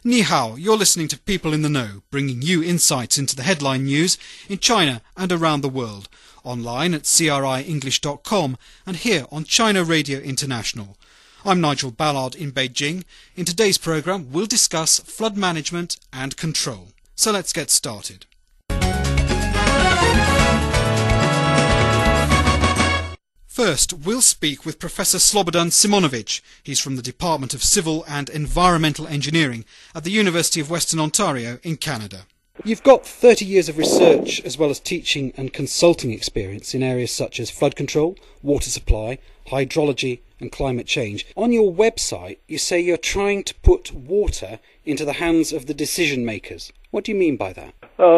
Ni hao, you're listening to People in the Know, bringing you insights into the headline news in China and around the world, online at CRIEnglish.com and here on China Radio International. I'm Nigel Ballard in Beijing. In today's programme, we'll discuss flood management and control. So let's get started. First, we'll speak with Professor Slobodan Simonovic. He's from the Department of Civil and Environmental Engineering at the University of Western Ontario in Canada. You've got 30 years of research as well as teaching and consulting experience in areas such as flood control, water supply, hydrology and climate change. On your website, you say you're trying to put water into the hands of the decision makers. What do you mean by that?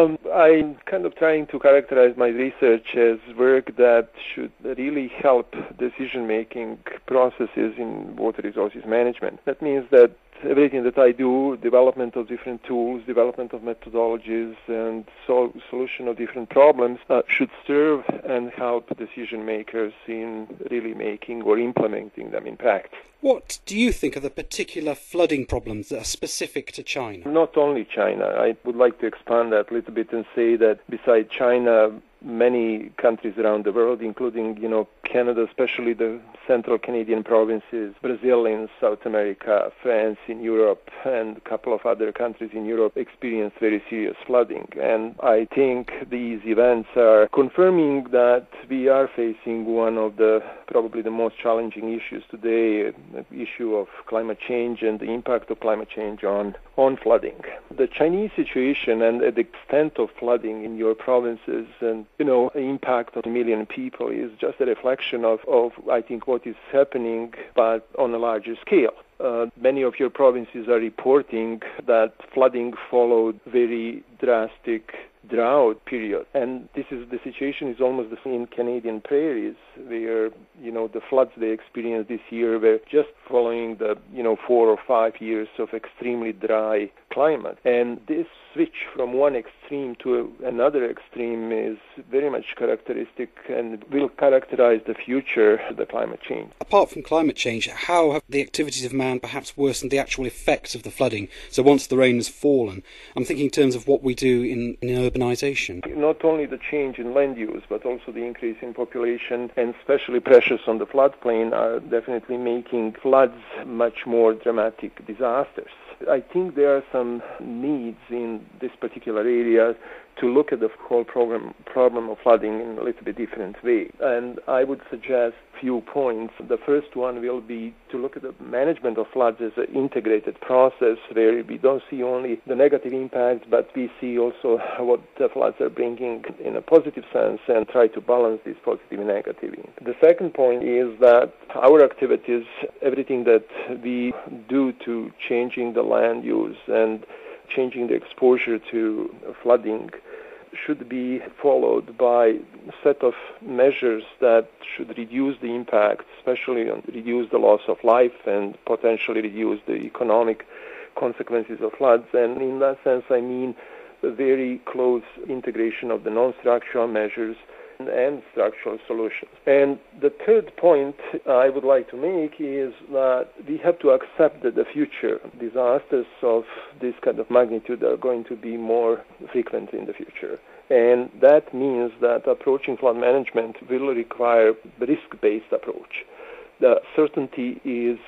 I'm kind of trying to characterize my research as work that should really help decision-making processes in water resources management. That means that everything that I do, development of different tools, development of methodologies, and solution of different problems should serve and help decision makers in really making or implementing them in practice. What do you think are the particular flooding problems that are specific to China? Not only China. I would like to expand that a little bit and say that besides China, many countries around the world, including, Canada, especially the central Canadian provinces, Brazil in South America, France in Europe, and a couple of other countries in Europe experienced very serious flooding. And I think these events are confirming that we are facing one of the probably the most challenging issues today, the issue of climate change and the impact of climate change on flooding. The Chinese situation and the extent of flooding in your provinces and, impact on a million people is just a reflection of I think, what is happening, but on a larger scale. Many of your provinces are reporting that flooding followed very drastic drought period. And the situation is almost the same in Canadian prairies, where, the floods they experienced this year were just following the, 4 or 5 years of extremely dry climate. And this switch from one extreme to another extreme is very much characteristic and will characterize the future of the climate change. Apart from climate change, how have the activities of man perhaps worsened the actual effects of the flooding? So once the rain has fallen, I'm thinking in terms of what we do in urbanization. Not only the change in land use, but also the increase in population and especially pressures on the floodplain are definitely making floods much more dramatic disasters. I think there are some needs in this particular area to look at the whole problem of flooding in a little bit different way. And I would suggest a few points. The first one will be to look at the management of floods as an integrated process where we don't see only the negative impacts, but we see also what the floods are bringing in a positive sense and try to balance this positive and negative. The second point is that our activities, everything that we do to changing the land use and changing the exposure to flooding should be followed by a set of measures that should reduce the impact, especially reduce the loss of life and potentially reduce the economic consequences of floods. And in that sense, I mean the very close integration of the non-structural measures and structural solutions. And the third point I would like to make is that we have to accept that the future disasters of this kind of magnitude are going to be more frequent in the future. And that means that approaching flood management will require a risk-based approach. The certainty is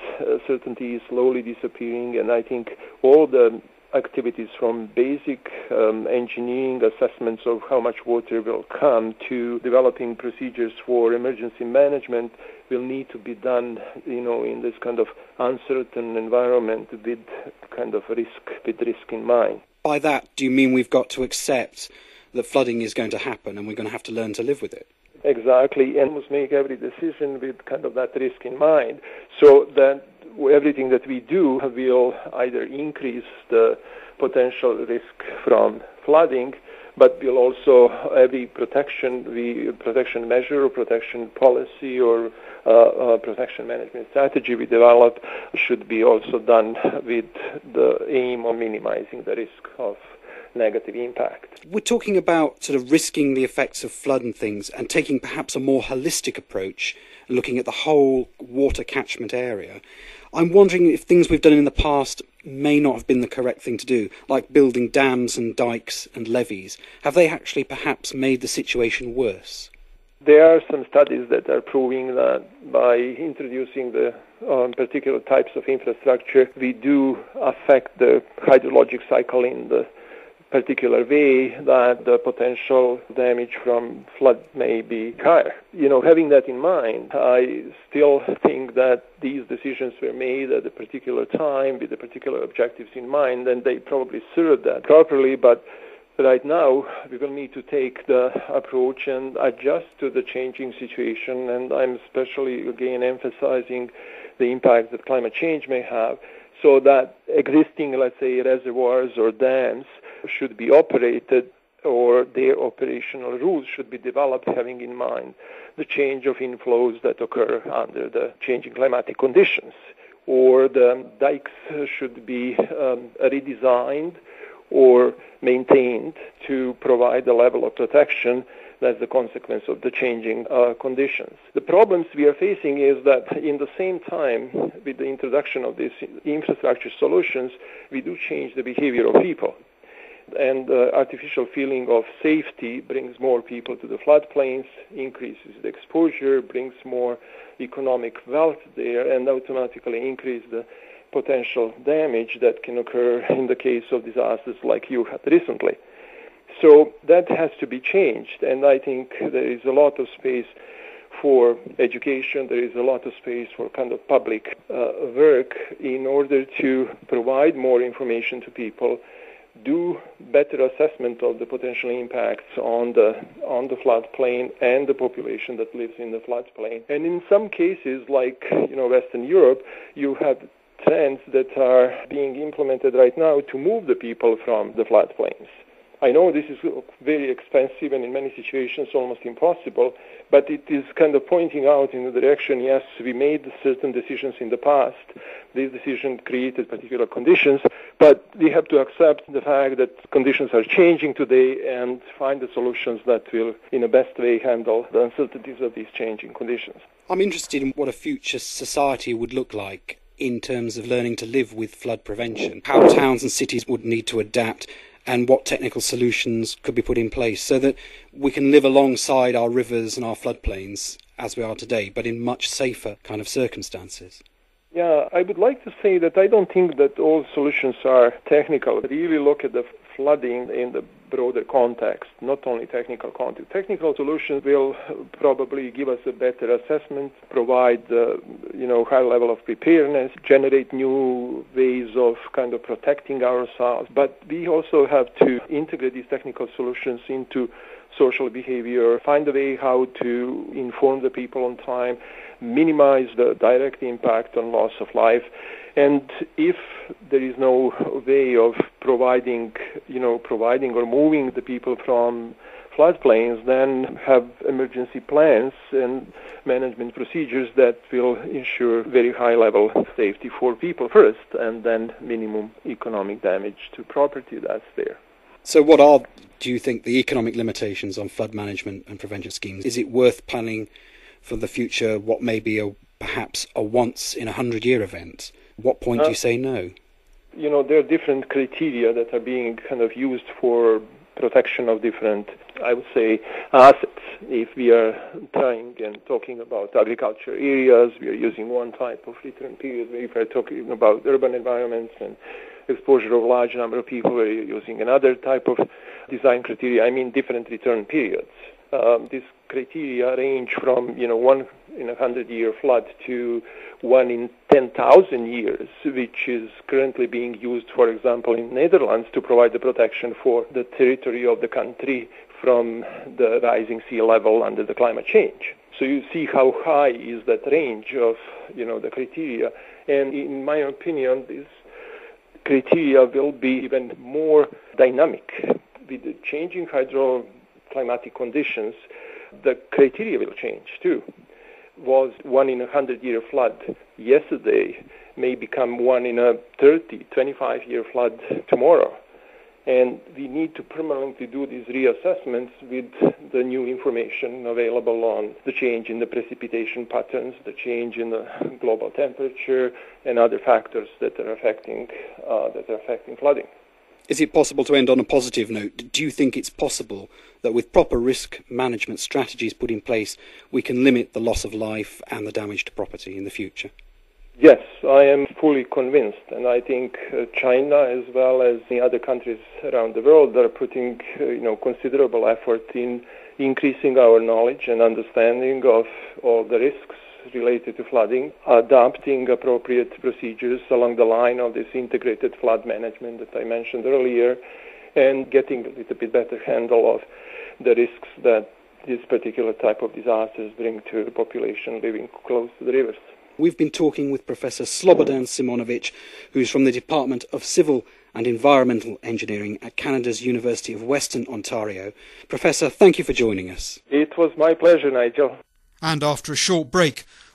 slowly disappearing, and I think all the activities from basic engineering assessments of how much water will come to developing procedures for emergency management will need to be done, in this kind of uncertain environment with kind of risk in mind. By that, do you mean we've got to accept that flooding is going to happen and we're going to have to learn to live with it? Exactly, and must make every decision with kind of that risk in mind, so that everything that we do will either increase the potential risk from flooding, but will also every protection measure or protection policy or protection management strategy we develop should be also done with the aim of minimizing the risk of negative impact. We're talking about sort of risking the effects of flood and things and taking perhaps a more holistic approach, looking at the whole water catchment area. I'm wondering if things we've done in the past may not have been the correct thing to do, like building dams and dikes and levees, have they actually perhaps made the situation worse? There are some studies that are proving that by introducing the particular types of infrastructure, we do affect the hydrologic cycle in the particular way that the potential damage from flood may be higher. Having that in mind, I still think that these decisions were made at a particular time with the particular objectives in mind, and they probably served that properly, but right now we will need to take the approach and adjust to the changing situation, and I'm especially again emphasizing the impact that climate change may have, so that existing, let's say, reservoirs or dams should be operated, or their operational rules should be developed having in mind the change of inflows that occur under the changing climatic conditions, or the dikes should be redesigned or maintained to provide a level of protection that's the consequence of the changing conditions. The problems we are facing is that in the same time, with the introduction of these infrastructure solutions, we do change the behavior of people. And the artificial feeling of safety brings more people to the floodplains, increases the exposure, brings more economic wealth there, and automatically increase the potential damage that can occur in the case of disasters like you had recently. So that has to be changed, and I think there is a lot of space for education, there is a lot of space for kind of public work in order to provide more information to people, do better assessment of the potential impacts on the floodplain and the population that lives in the floodplain. And in some cases, like Western Europe, you have trends that are being implemented right now to move the people from the floodplains. I know this is very expensive and in many situations almost impossible, but it is kind of pointing out in the direction, yes, we made certain decisions in the past. These decisions created particular conditions, but we have to accept the fact that conditions are changing today and find the solutions that will, in the best way, handle the uncertainties of these changing conditions. I'm interested in what a future society would look like in terms of learning to live with flood prevention, how towns and cities would need to adapt, and what technical solutions could be put in place so that we can live alongside our rivers and our floodplains as we are today, but in much safer kind of circumstances. Yeah, I would like to say that I don't think that all solutions are technical. Really look at the flooding in the broader context, not only technical context. Technical solutions will probably give us a better assessment, provide high level of preparedness, generate new ways of kind of protecting ourselves. But we also have to integrate these technical solutions into social behavior, find a way how to inform the people on time, minimize the direct impact on loss of life. And if there is no way of providing or moving the people from floodplains, then have emergency plans and management procedures that will ensure very high level of safety for people first, and then minimum economic damage to property that's there. So what are, do you think, the economic limitations on flood management and prevention schemes? Is it worth planning for the future what may be perhaps a once-in-a-100-year event? What point do you say no? There are different criteria that are being kind of used for protection of different, I would say, assets. If we are trying and talking about agriculture areas, we are using one type of return period. If we are talking about urban environments and exposure of large number of people, we are using another type of design criteria. I mean different return periods. These criteria range from 1 in a 100-year flood to 1 in 10,000 years, which is currently being used, for example, in Netherlands to provide the protection for the territory of the country from the rising sea level under the climate change. So you see how high is that range of the criteria, and in my opinion, this criteria will be even more dynamic with the changing hydroclimatic conditions. The criteria will change too. Was 1 in a 100-year flood yesterday may become 1 in a 25-year flood tomorrow. And we need to permanently do these reassessments with the new information available on the change in the precipitation patterns, the change in the global temperature, and other factors that are affecting flooding. Is it possible to end on a positive note? Do you think it's possible that with proper risk management strategies put in place, we can limit the loss of life and the damage to property in the future? Yes, I am fully convinced, and I think China, as well as the other countries around the world, are putting considerable effort in increasing our knowledge and understanding of all the risks related to flooding, adopting appropriate procedures along the line of this integrated flood management that I mentioned earlier, and getting a little bit better handle of the risks that this particular type of disasters bring to the population living close to the rivers. We've been talking with Professor Slobodan Simonovic, who's from the Department of Civil and Environmental Engineering at Canada's University of Western Ontario. Professor, thank you for joining us. It was my pleasure, Nigel. And after a short break,